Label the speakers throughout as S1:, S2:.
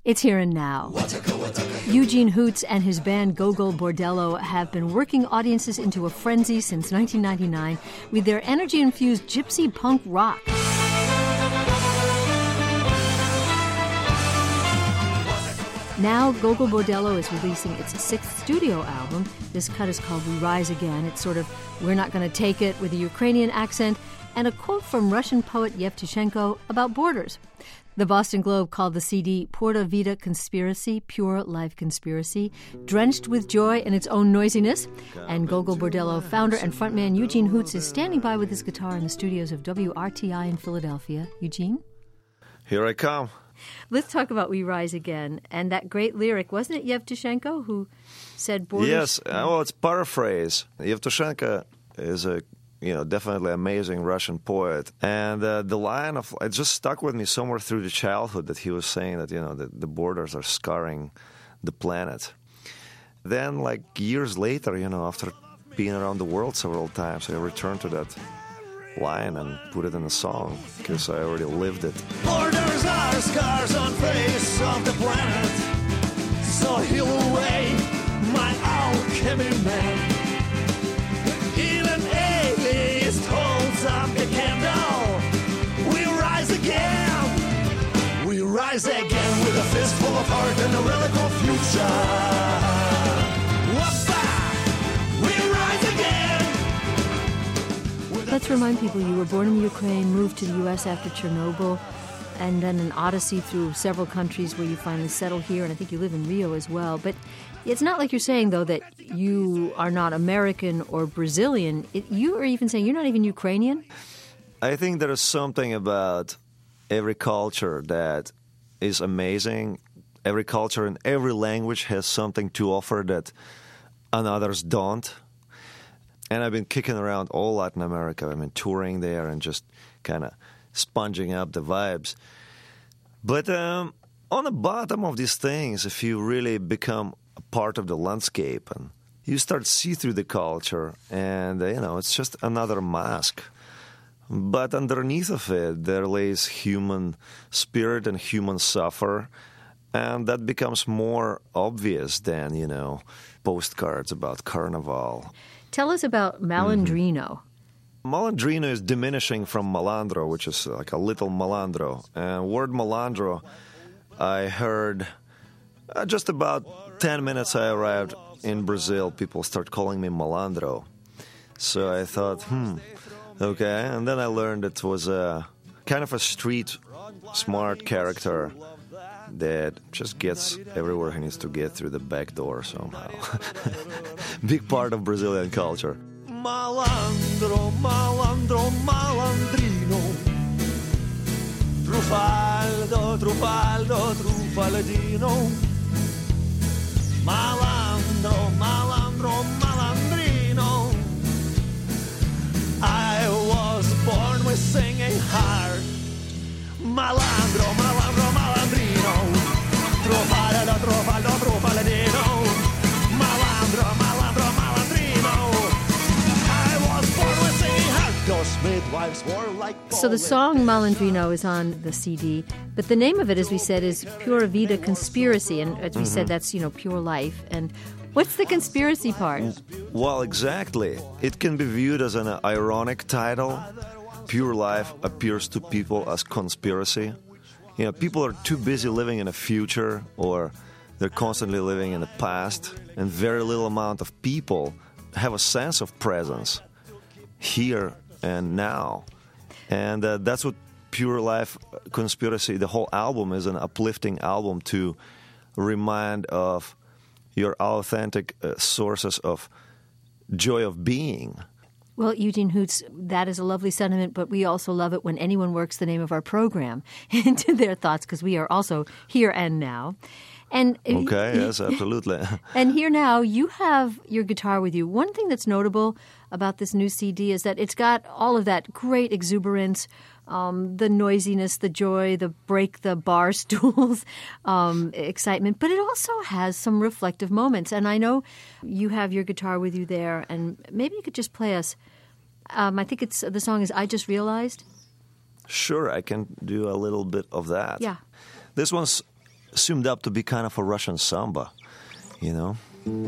S1: It's Here and Now. Eugene Hoots and his band Gogol Bordello have been working audiences into a frenzy since 1999 with their energy-infused gypsy punk rock. Now, Gogol Bordello is releasing its sixth studio album. This cut is called We Rise Again. It's sort of We're Not Gonna Take It with a Ukrainian accent and a quote from Russian poet Yevtushenko about borders. The Boston Globe called the CD Pura Vida Conspiracy, Pure Life Conspiracy, drenched with joy in its own noisiness. And Gogol Bordello founder and frontman Eugene Hoots is standing by with his guitar in the studios of WRTI in Philadelphia. Eugene?
S2: Here I come.
S1: Let's talk about We Rise Again and that great lyric. Wasn't it Yevtushenko who said borders?
S2: Yes, well, it's paraphrase. Yevtushenko is a definitely amazing Russian poet. And the line it just stuck with me somewhere through the childhood that he was saying that, the borders are scarring the planet. Then, like years later, after being around the world several times, I returned to that line and put it in a song because I already lived it.
S3: Borders are scars on face of the planet, so heal away, my alchemy man. Even atheist holds up the candle. We rise again. We rise again with a fistful of heart and a relic of future. Whoop-a! We rise again.
S1: Let's remind people you were born in Ukraine, moved to the U.S. after Chernobyl, and then an odyssey through several countries where you finally settle here, and I think you live in Rio as well. But it's not like you're saying, though, that you are not American or Brazilian. You are even saying you're not even Ukrainian?
S2: I think there is something about every culture that is amazing. Every culture and every language has something to offer that others don't. And I've been kicking around all Latin America. I've been touring there and just kind of sponging up the vibes. But on the bottom of these things, if you really become a part of the landscape and you start to see through the culture and, it's just another mask. But underneath of it, there lays human spirit and human suffer. And that becomes more obvious than, postcards about Carnival.
S1: Tell us about Malandrino.
S2: Malandrino is diminishing from malandro, which is like a little malandro. And word malandro, I heard just about 10 minutes I arrived in Brazil, people start calling me malandro. So I thought, okay. And then I learned it was a kind of a street smart character that just gets everywhere he needs to get through the back door somehow. Big part of Brazilian culture.
S3: Malandro, malandro, malandrino. Trufaldo, trufaldo, trufaladino. Malandro, malandro, malandrino. I was born with singing heart. Malandro, malandro, malandrino. Trufaldo, trufaldo, trufaladino. Malandro, malandro, malandrino. I was born with singing heart. Those midwives were like...
S1: So the song Malandrino is on the CD, but the name of it, as we said, is Pura Vida Conspiracy, and as we said, that's, pure life. And what's the conspiracy part?
S2: Well, exactly. It can be viewed as an ironic title. Pure life appears to people as conspiracy. People are too busy living in the future, or they're constantly living in the past, and very little amount of people have a sense of presence here and now. And that's what Pure Life Conspiracy, the whole album is an uplifting album to remind of your authentic sources of joy of being.
S1: Well, Eugene Hoots, that is a lovely sentiment, but we also love it when anyone works the name of our program into their thoughts, because we are also here and now. And
S2: okay, yes, absolutely.
S1: And here now, you have your guitar with you. One thing that's notable about this new CD is that it's got all of that great exuberance, the noisiness, the joy, the break the bar stools excitement, but it also has some reflective moments. And I know you have your guitar with you there, and maybe you could just play us. I think the song is I Just Realized.
S2: Sure, I can do a little bit of that.
S1: Yeah.
S2: This one's assumed up to be kind of a Russian samba, you know?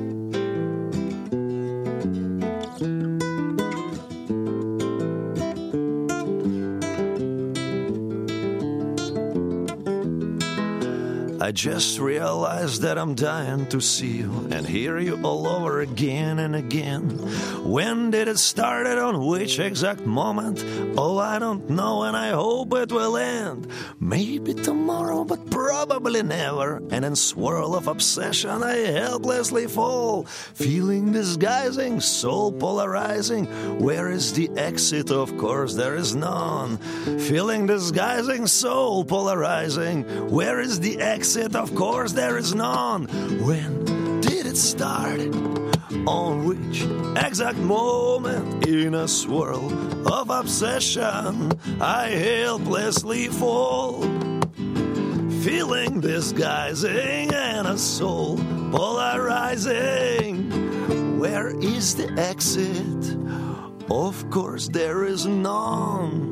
S2: I just realized that I'm dying to see you and hear you all over again and again. When did it start? On which exact moment? Oh, I don't know, and I hope it will end. Maybe tomorrow, but probably never. And in swirl of obsession, I helplessly fall, feeling disguising, soul polarizing. Where is the exit? Of course, there is none. Feeling disguising, soul polarizing. Where is the exit? Of course, there is none. When did it start? On which exact moment? In a swirl of obsession, I helplessly fall, feeling disguising and a soul polarizing. Where is the exit? Of course, there is none.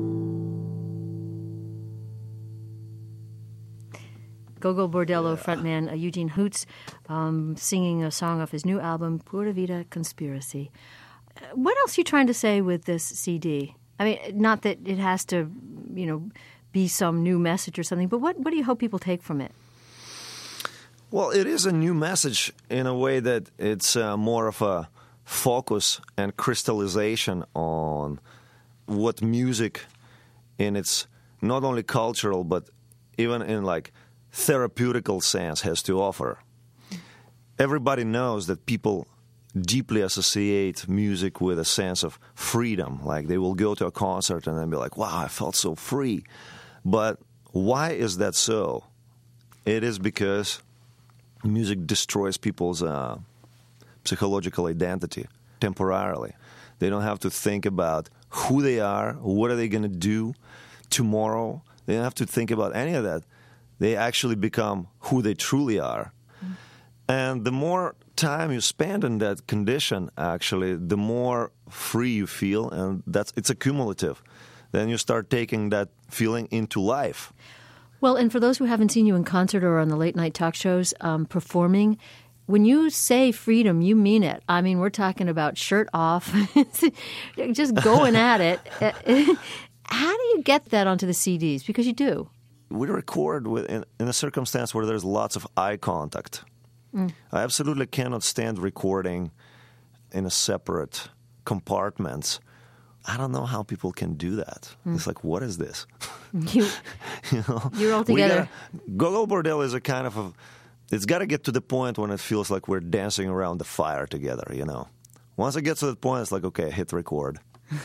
S1: Gogol Bordello frontman Eugene Hoots singing a song off his new album, Pura Vida Conspiracy. What else are you trying to say with this CD? I mean, not that it has to, be some new message or something, but what do you hope people take from it?
S2: Well, it is a new message in a way that it's more of a focus and crystallization on what music in its not only cultural but even in like therapeutical sense has to offer. Everybody knows that people deeply associate music with a sense of freedom. Like they will go to a concert and then be like, wow, I felt so free. But why is that so? It is because music destroys people's psychological identity temporarily. They don't have to think about who they are, what are they going to do tomorrow. They don't have to think about any of that. They actually become who they truly are. Mm. And the more time you spend in that condition, actually, the more free you feel, and it's accumulative. Then you start taking that feeling into life.
S1: Well, and for those who haven't seen you in concert or on the late-night talk shows performing, when you say freedom, you mean it. I mean, we're talking about shirt off, just going at it. How do you get that onto the CDs? Because you do.
S2: We record in a circumstance where there's lots of eye contact. Mm. I absolutely cannot stand recording in a separate compartments. I don't know how people can do that. Mm. It's like, what is this?
S1: You're all together.
S2: Gogol Bordello is a kind of it's got to get to the point when it feels like we're dancing around the fire together, Once it gets to that point, it's like, okay, hit record.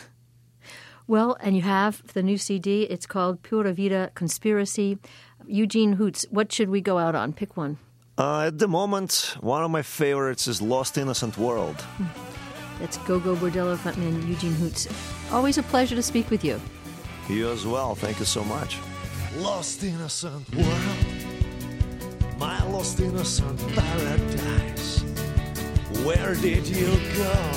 S1: Well, and you have the new CD. It's called Pura Vida Conspiracy. Eugene Hoots, what should we go out on? Pick one.
S2: At the moment, one of my favorites is Lost Innocent World.
S1: That's Gogol Bordello frontman Eugene Hoots. Always a pleasure to speak with you.
S2: You as well. Thank you so much.
S3: Lost innocent world, my lost innocent paradise. Where did you go?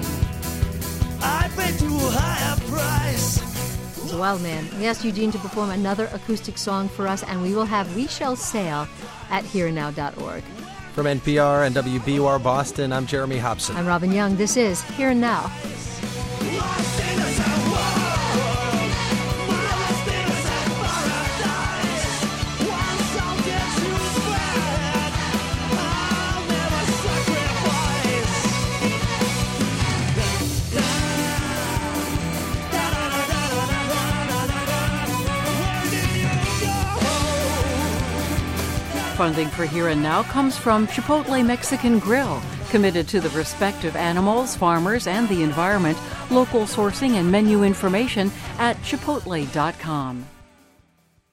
S3: I paid too high a price.
S1: He's a wild man. We asked Eugene to perform another acoustic song for us, and we will have We Shall Sail at hereandnow.org.
S4: From NPR and WBUR Boston, I'm Jeremy Hobson.
S1: I'm Robin Young. This is Here and Now.
S5: Funding for Here and Now comes from Chipotle Mexican Grill, committed to the respect of animals, farmers, and the environment. Local sourcing and menu information at chipotle.com.